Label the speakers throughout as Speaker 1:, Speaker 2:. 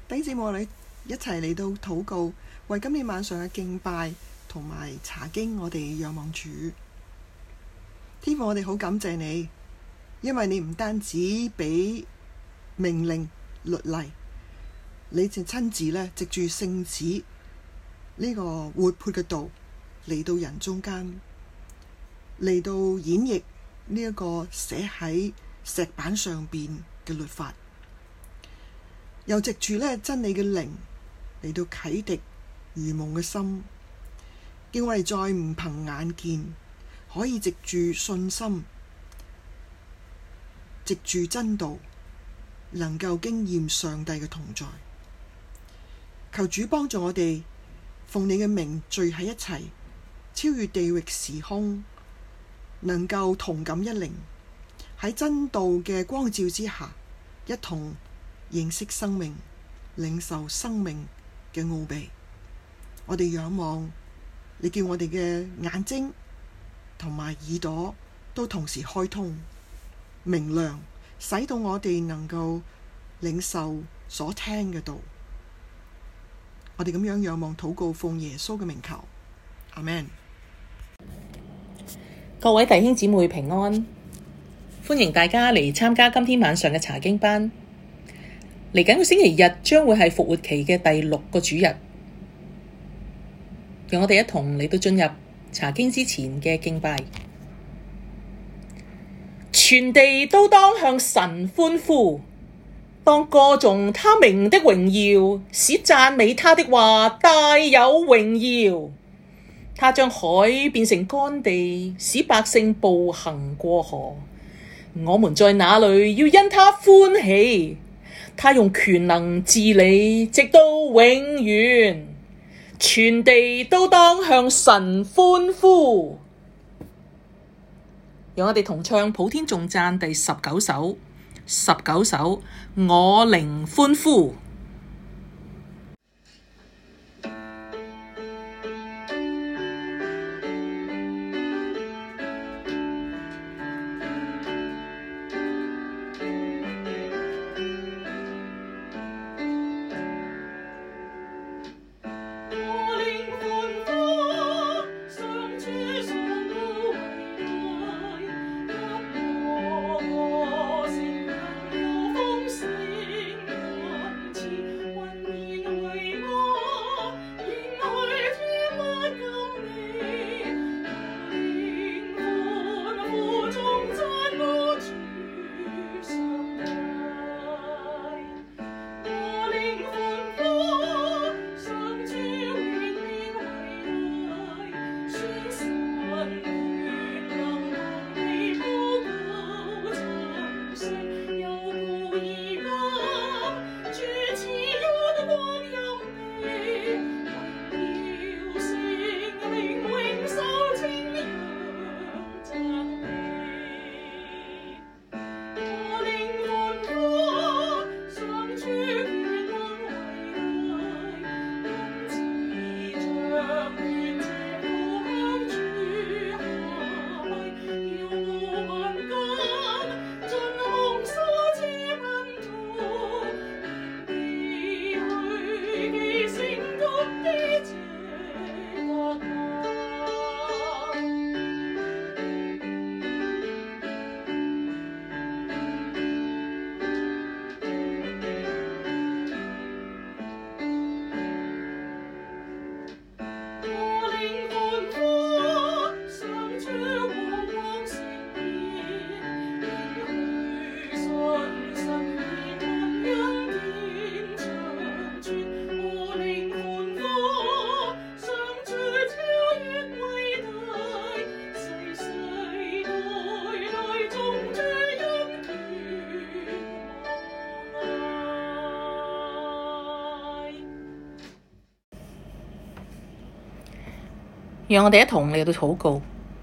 Speaker 1: 弟兄姊妹，我哋一齊嚟到禱告，為今年晚上嘅敬拜同埋查經，我哋仰望主。天父，我哋好感謝你，因為你唔單止俾命令律例，你就親自咧藉住聖子呢個活潑嘅道嚟到人中間，嚟到演繹呢一個寫喺石板上邊嘅律法，又藉住咧真理嘅靈嚟到啟迪愚蒙嘅心，叫我哋再唔憑眼見，可以藉住信心，藉住真道，能夠經驗上帝嘅同在。求主幫助我哋，奉你嘅名聚喺一齊，超越地域時空，能夠同感一靈，喺真道嘅光照之下，一同認識生命，領受生命嘅奧秘。我哋仰望你，叫我哋嘅眼睛同埋耳朵都同時開通明亮，使到我哋能夠領受所聽嘅道。我哋咁樣仰望禱告，奉耶穌嘅名求，阿們。
Speaker 2: 各位弟兄姊妹平安，歡迎大家嚟參加今天晚上嘅查經班。嚟緊個星期日將會係復活期嘅第6個主日，讓我哋一同嚟到進入查經之前嘅敬拜。全地都當向神歡呼，當歌頌他名的榮耀，使讚美他的話大有榮耀。他將海變成乾地，使百姓步行過河。我們在那裡要因他歡喜。他用權能治理，直到永遠。全地都當向神歡呼。讓我哋同唱普天頌讚第19首。19首，我靈歡呼。讓我哋一同嚟到禱告。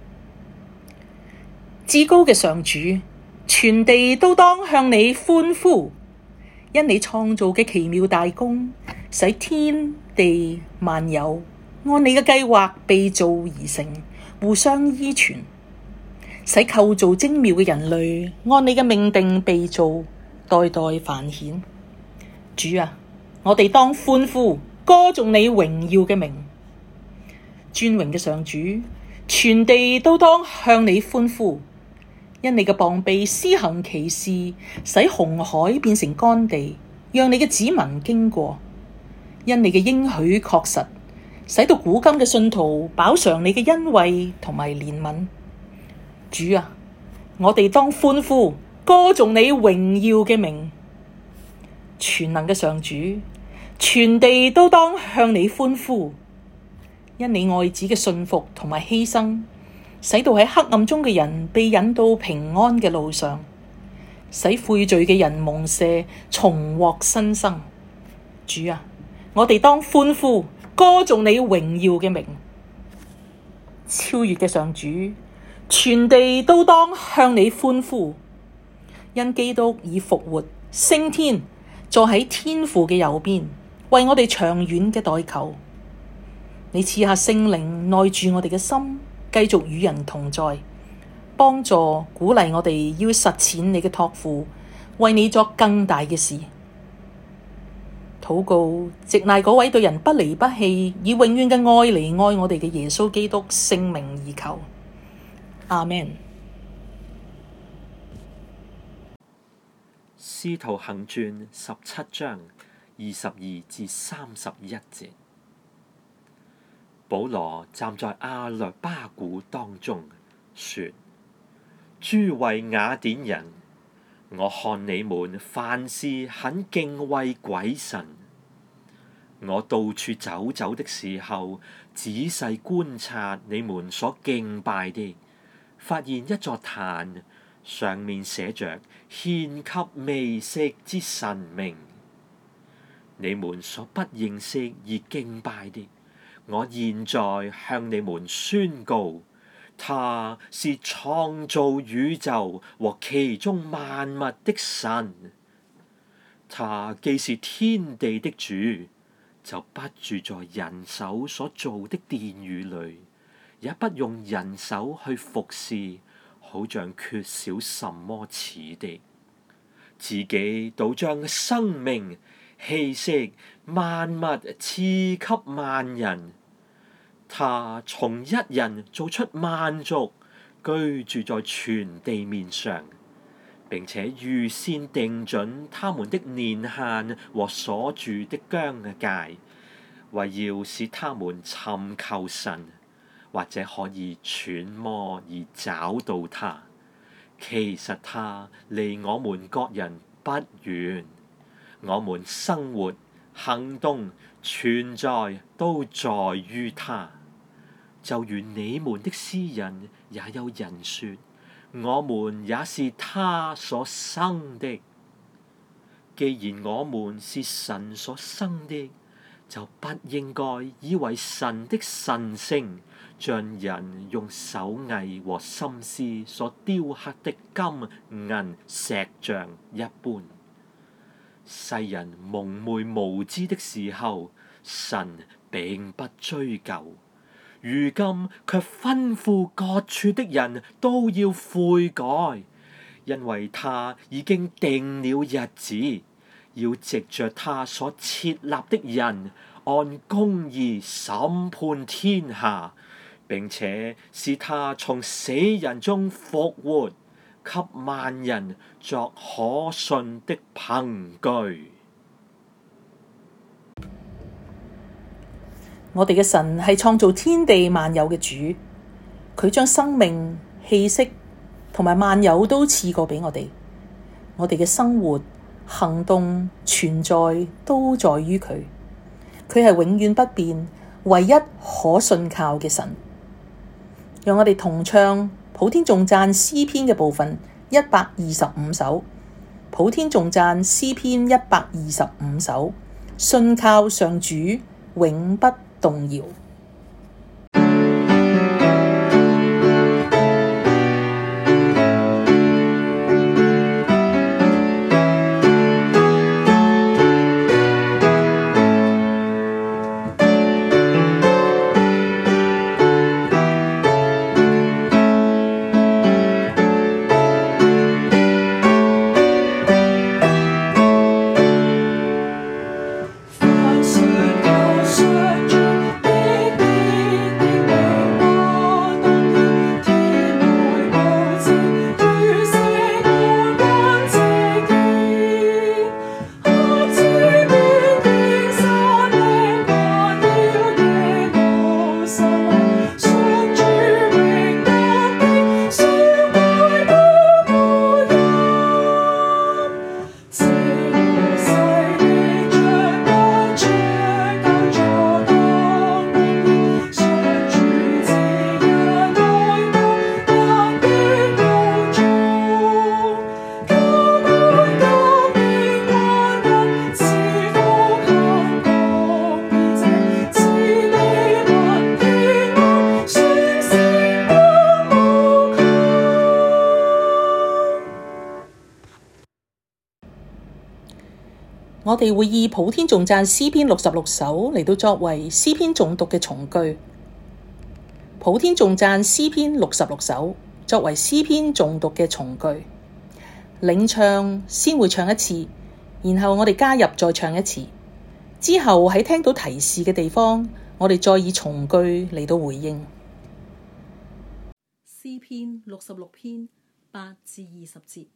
Speaker 2: 至高嘅上主，全地都當向你歡呼，因你創造嘅奇妙大功，使天地萬有按你嘅計劃被造而成，互相依存，使構造精妙嘅人類按你嘅命定被造，代代繁衍。主啊， 我哋當歡呼，歌頌你榮耀嘅名。尊榮嘅上主，全地都當向你歡呼，因你嘅膀臂施行奇事，使紅海變成乾地，讓你嘅子民經過。因你嘅應許確實，使到古今嘅信徒飽嘗你嘅恩惠同埋憐憫。主啊，我哋當歡呼，歌頌你榮耀嘅名。全能嘅上主，全地都當向你歡呼，因你愛子嘅信服同埋犧牲，使到喺黑暗中嘅人被引到平安嘅路上，使悔罪嘅人蒙赦，重獲新生。主啊，我哋當歡呼，歌頌你榮耀嘅名。超越嘅上主，全地都當向你歡呼，因基督已復活升天，坐喺天父嘅右邊，為我哋長遠嘅代求。你賜下聖靈內住我哋嘅心，繼續與人同在，幫助鼓勵我哋要實踐你嘅託付，為你作更大嘅事。禱告，藉賴嗰位對人不離不棄，以永遠嘅愛嚟愛我哋嘅耶穌基督聖名而求。阿們。
Speaker 3: 使徒行傳17章22至31節。保羅站在亞略巴古當中，說：諸位雅典人，我看你們凡事很敬畏鬼神。我到處走的時候，仔細觀察你們所敬拜的，發現一座壇，上面寫着獻給未識之神明。你們所不認識而敬拜的，我現在向你們宣告，他是創造宇宙和其中萬物的神。他既是天地的主，就不住在人手所造的殿宇裏，也不用人手去服侍，好像缺少什麼似的，自己倒將生命氣息萬物賜給萬人。他從一人造出萬族，居住在全地面上，並且預先定準他們的年限和所住的疆界，為要使他們尋求神，或者可以揣摩而找到他。其實他離我們各人不遠，我們生活、行動、存在都在於他。就如你們的詩人也有人說，我們也是他所生的。既然我們是神所生的，就不應該以為神的神性像人用手藝和心思所雕刻的金銀石像一般。世人蒙昧無知的時候，神並不追究，如今卻吩咐各處的人都要悔改，因為他已經定了日子，要藉着他所設立的人，按公義審判天下，並且使他從死人中復活，給萬人作可信的憑據。
Speaker 2: 我哋嘅神係創造天地萬有嘅主，佢將生命、氣息同埋萬有都賜過俾我哋。我哋嘅生活、行動、存在都在於佢。佢係永遠不變、唯一可信靠嘅神。讓我哋同唱普天頌讚詩篇嘅部分125首。普天頌讚詩篇125首，信靠上主，永不動搖。 我哋會以普天頌讚詩篇66首嚟到作為詩篇誦讀嘅從句。普天頌讚詩篇66首作為詩篇誦讀嘅從句，領唱先會唱一次，然後我哋加入再唱一次，之後喺聽到提示嘅地方，我哋再以從句嚟到回應。
Speaker 4: 詩篇66篇8至20節。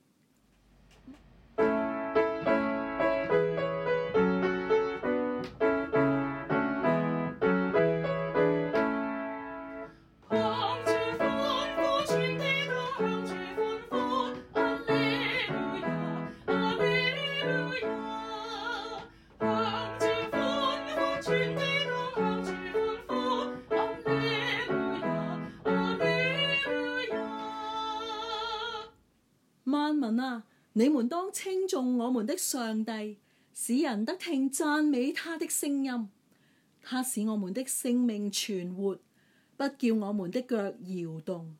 Speaker 4: 萬民啊，你們當稱頌我們的上帝，使人得聽讚美他的聲音。他使我們的性命存活，不叫我們的腳搖動。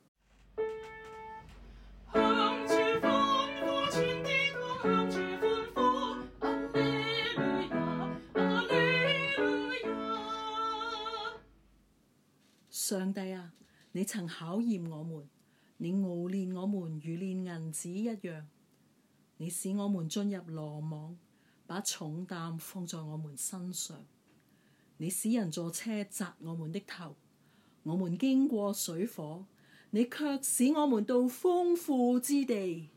Speaker 4: 上帝啊，你曾考驗我們，你熬煉我們如煉銀子一樣，你使我們進入羅網，把重擔放在我們身上。你使人坐車砸我們的頭，我們經過水火，你卻使我們到豐富之地。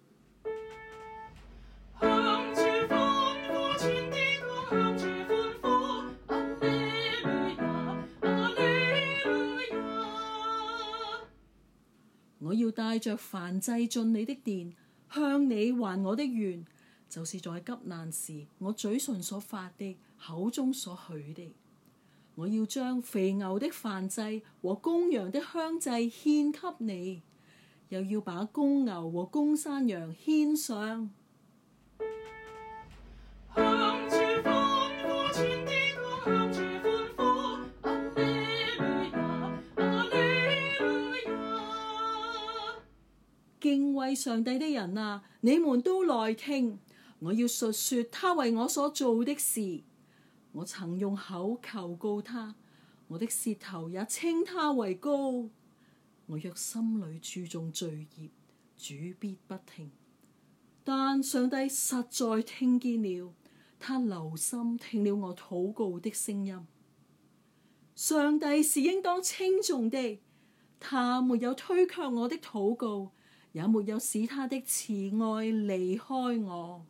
Speaker 4: 我要帶着燔祭進你的殿，向你還我的願，就是在急難時我嘴唇所發的，口中所許的。我要將肥牛的燔祭和公羊的香祭獻給你，又要把公牛和公山羊獻上。敬畏上帝的人啊，你們都來聽，我要述說他為我所做的事。我曾用口求告他，我的舌頭也稱他為高。我若心裏注重罪孽，主必不聽。但上帝實在聽見了，他留心聽了我禱告的聲音。上帝是應當稱頌的，他沒有推卻我的禱告，也沒有使他的慈愛離開我。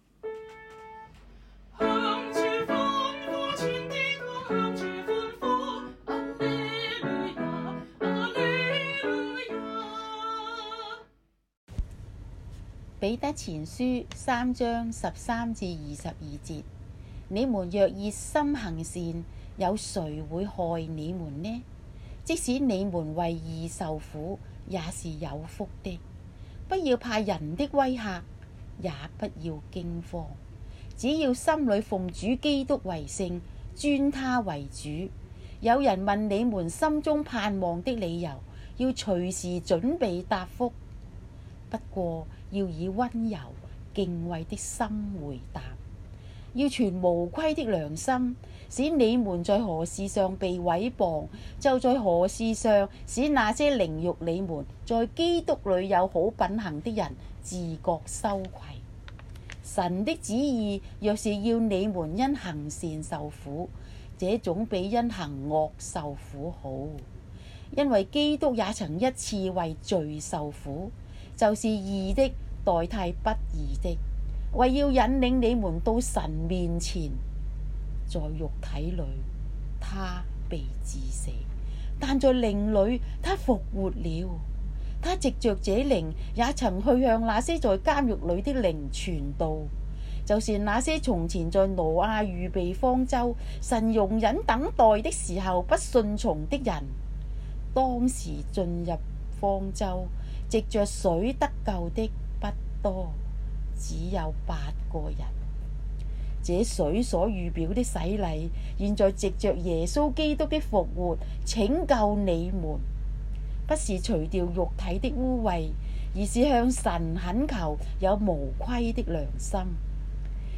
Speaker 5: 彼得前書3章13至22節：你們若熱心行善，有誰會害你們呢？即使你們為義受苦，也是有福的。不要怕人的威嚇，也不要驚慌，只要心裏奉主基督為聖，尊他為主。有人問你們心中盼望的理由，要隨時準備答覆。不過要以溫柔敬畏的心回答，要存無虧的良心，使你們在何事上被毀謗，就在何事上使那些凌辱你們在基督裏有好品行的人自覺羞愧。神的旨意若是要你們因行善受苦，這總比因行惡受苦好，因為基督也曾一次為罪受苦，就是義的代替不義的，為要引領你們到神面前。在肉體裏他被治死，但在靈裏他復活了。他藉着這靈也曾去向那些在監獄裏的靈傳道，就是那些從前在挪亞預備方舟，神容忍等待的時候不順從的人。當時進入方舟藉着水得救的不多，只有8個人。這水所預表的洗禮，現在藉着耶穌基督的復活拯救你們，不是除掉肉體的污穢，而是向神懇求有無虧的良心。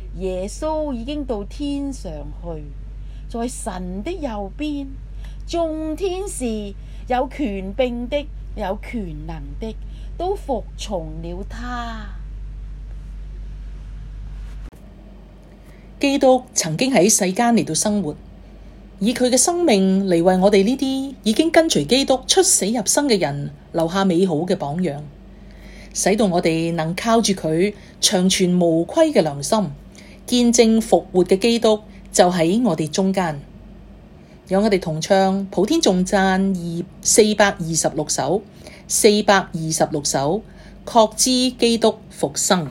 Speaker 5: 耶穌已經到天上去，在神的右邊，眾天使有權柄的、有權能的，都服從了他。
Speaker 2: 基督曾經喺世間嚟到生活，以佢嘅生命嚟為我哋呢啲已經跟隨基督出死入生嘅人留下美好嘅榜樣，使到我哋能靠住佢長存無虧嘅良心，見證復活嘅基督就喺我哋中間。讓我哋同唱普天頌讚426首，426首，確知基督復生。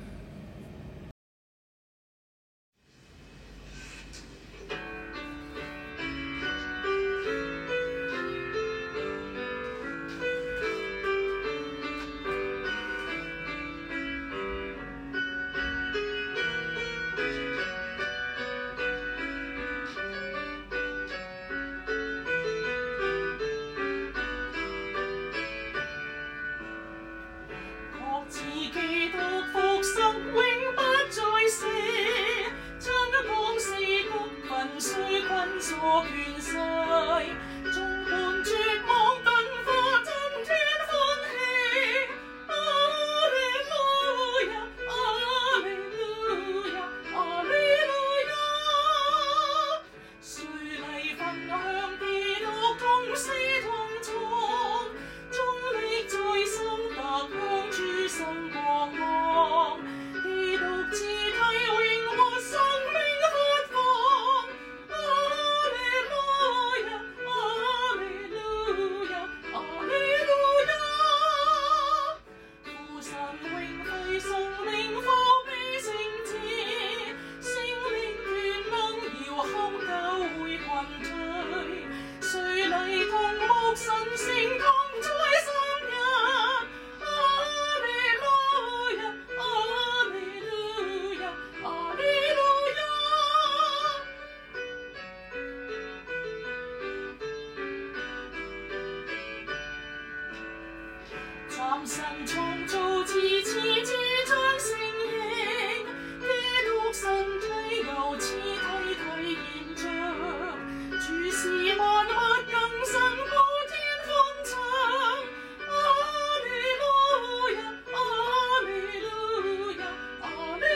Speaker 4: 神創造次主將成形，基督身體由此體現象，主是萬物更新高天歡唱，阿利路亞，阿利路亞，阿利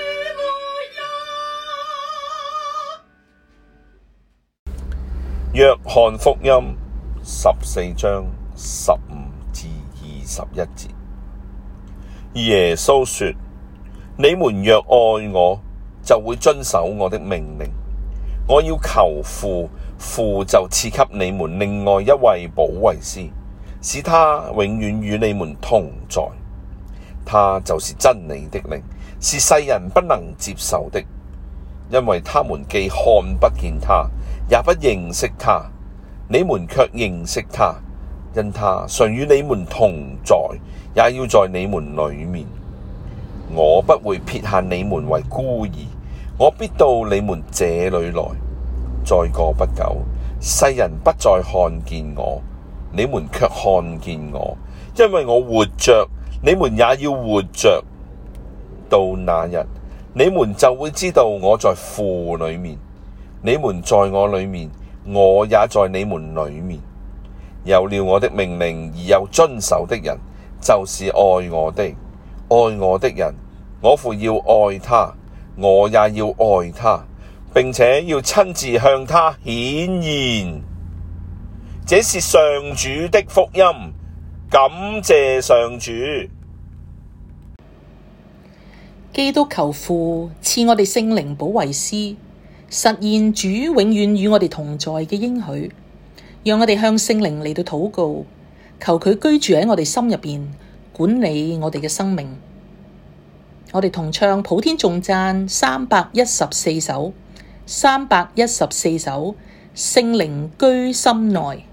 Speaker 4: 路亞。
Speaker 6: 約翰福音14章15至21節，耶穌說：你們若愛我，就會遵守我的命令。我要求父，父就賜給你們另外一位保惠師，使他永遠與你們同在。他就是真理的靈，是世人不能接受的，因為他們既看不見他，也不認識他。你們卻認識他，因他常與你們同在，也要在你們裏面。我不會撇下你們為孤兒，我必到你們這裏來。再過不久，世人不再看見我，你們卻看見我，因為我活着，你們也要活着。到那日，你們就會知道我在父裏面，你們在我裏面，我也在你們裏面。有了我的命令而又遵守的人，就是愛我的。愛我的人，我父要愛他，我也要愛他，並且要親自向他顯現。這是上主的福音，感謝上主。
Speaker 2: 基督求父賜我哋聖靈保惠師，實現主永遠與我哋同在嘅應許。讓我哋向聖靈嚟到禱告，求佢居住喺我哋心入邊，管理我哋嘅生命。我哋同唱普天頌讚314首，314首，聖靈居心內。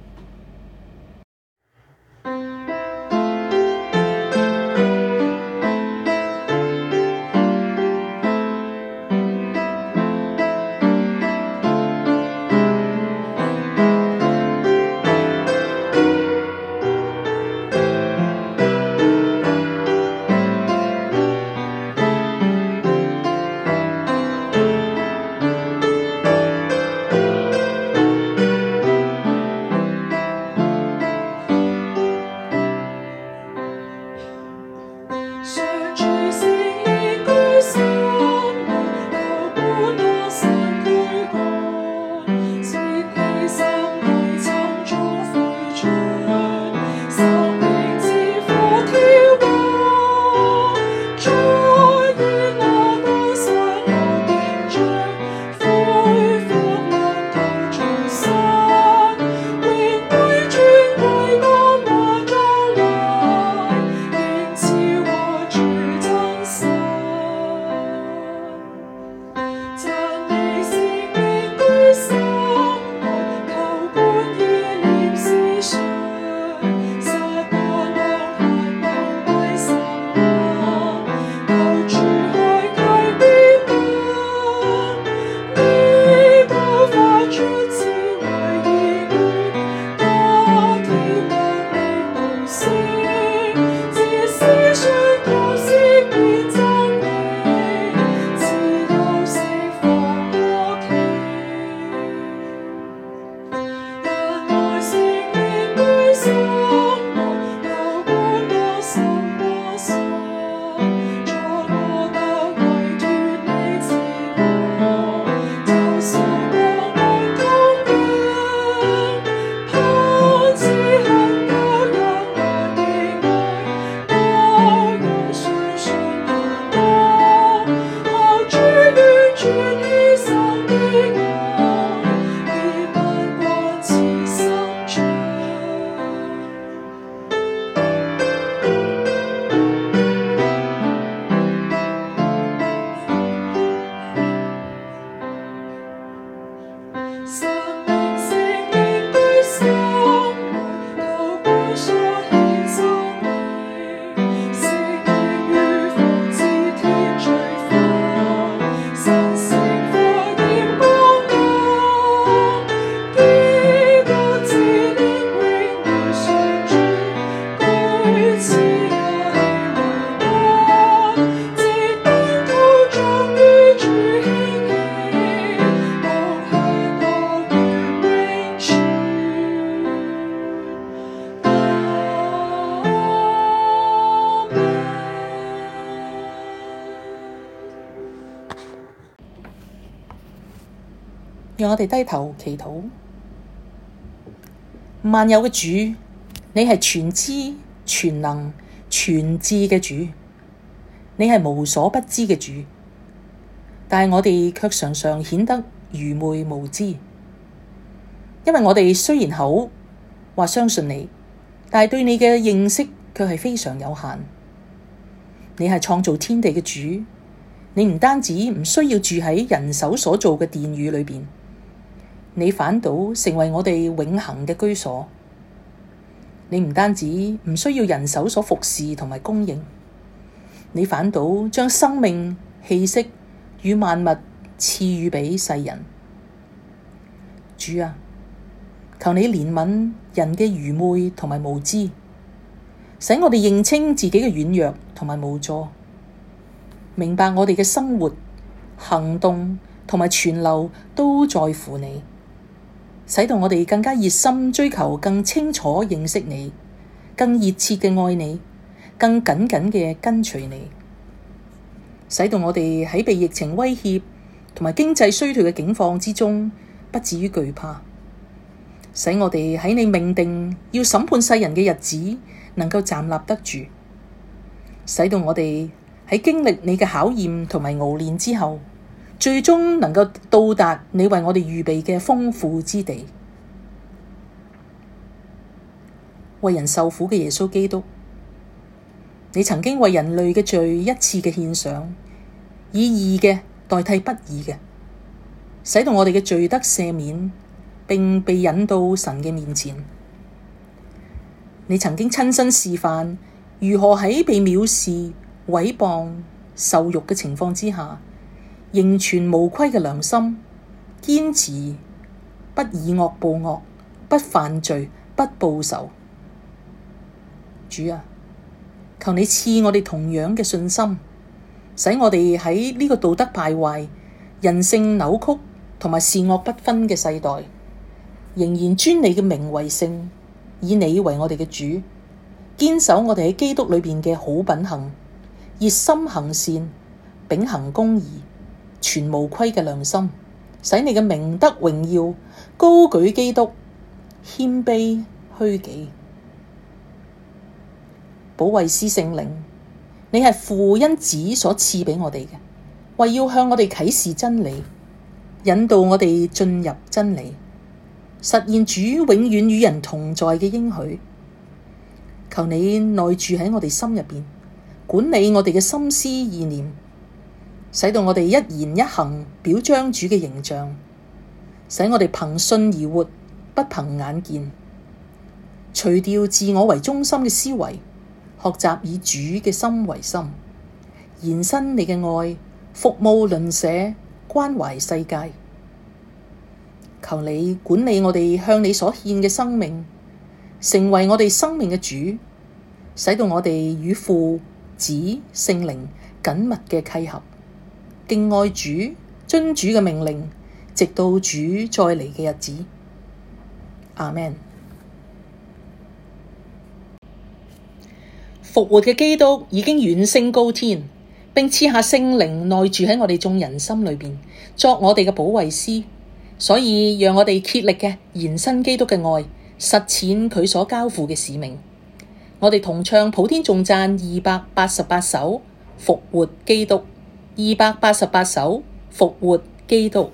Speaker 2: 讓我哋低頭祈禱。萬有嘅主，你係全知、全能、全智嘅主，你係無所不知嘅主，但係我哋卻常常顯得愚昧無知，因為我哋雖然口話相信你，但係對你嘅認識卻係非常有限。你係創造天地嘅主，你唔單止唔需要住喺人手所造嘅殿宇裏邊，你反倒成為我哋永恆嘅居所。你唔單止唔需要人手所服侍同埋供應，你反倒將生命氣息與萬物賜予畀世人。主啊，求你憐憫人嘅愚昧同埋無知，使我哋認清自己嘅軟弱同埋無助，明白我哋嘅生活、行動同埋存留都在乎你，使到我哋更加熱心追求更清楚認識你，更熱切嘅愛你，更緊緊嘅跟隨你，使到我哋喺被疫情威脅同埋經濟衰退嘅境況之中，不至於懼怕，使我哋喺你命定要審判世人嘅日子，能夠站立得住，使到我哋喺經歷你嘅考驗同埋熬練之後，最終能夠到達你為我哋預備嘅豐富之地。為人受苦嘅耶穌基督，你曾經為人類嘅罪一次嘅獻上，以義嘅代替不義嘅，使到我哋嘅罪得赦免，並被引到神嘅面前。你曾經親身示範如何喺被藐視、毀謗、受辱嘅情況之下，仍存無虧嘅良心，堅持不以惡報惡，不犯罪，不報仇。主啊，求你賜我哋同樣嘅信心，使我哋喺呢個道德敗壞、人性扭曲同埋善惡不分嘅世代，仍然尊你嘅名為聖，以你為我哋嘅主，堅守我哋喺基督裏邊嘅好品行，熱心行善，秉行公義，存無虧嘅良心，使你嘅名得榮耀，高舉基督，謙卑虛己。保惠師聖靈，你係父因子所賜畀我哋嘅，為要向我哋啟示真理，引導我哋進入真理，實現主永遠與人同在嘅應許。求你內住喺我哋心入邊，管理我哋嘅心思意念，使到我哋一言一行表彰主嘅形象，使我哋憑信而活，不憑眼見，除掉自我為中心嘅思維，學習以主嘅心為心，延伸你嘅愛，服務鄰舍，關懷世界。求你管理我哋向你所獻嘅生命，成為我哋生命嘅主，使到我哋與父、子、聖靈緊密嘅契合，敬愛主，遵主嘅命令，直到主再嚟嘅日子。阿們。復活嘅基督已經遠升高天，並賜下聖靈內住喺我哋眾人心裏邊，作我哋嘅保惠師。所以讓我哋竭力嘅延伸基督嘅愛，實踐佢所交付嘅使命。我哋同唱普天頌讚288首復活基督，288首復活基督。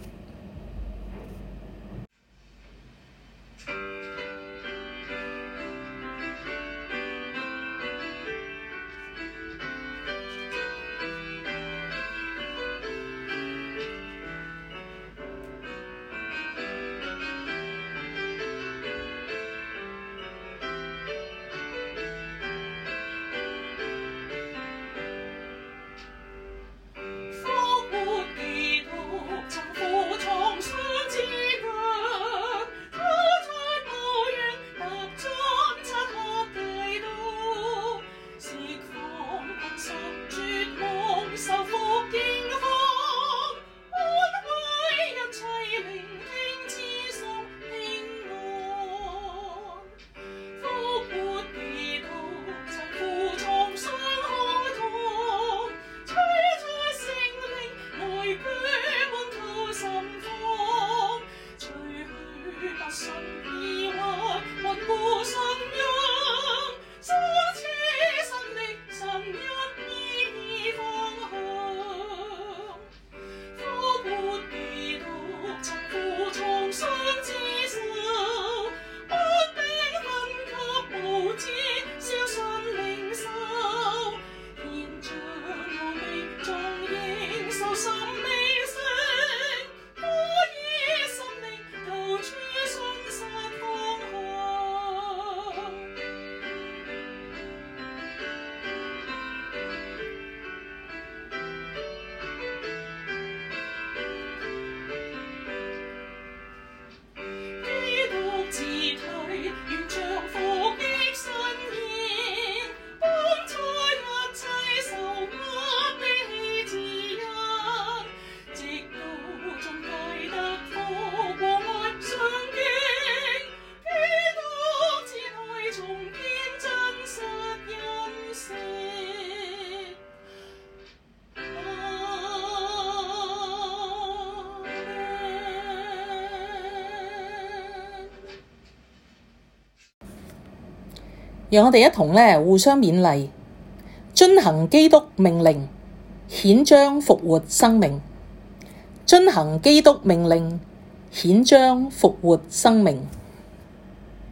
Speaker 2: 讓我哋一同呢互相勉勵，遵行基督命令，顯彰復活生命。遵行基督命令，顯彰復活生命。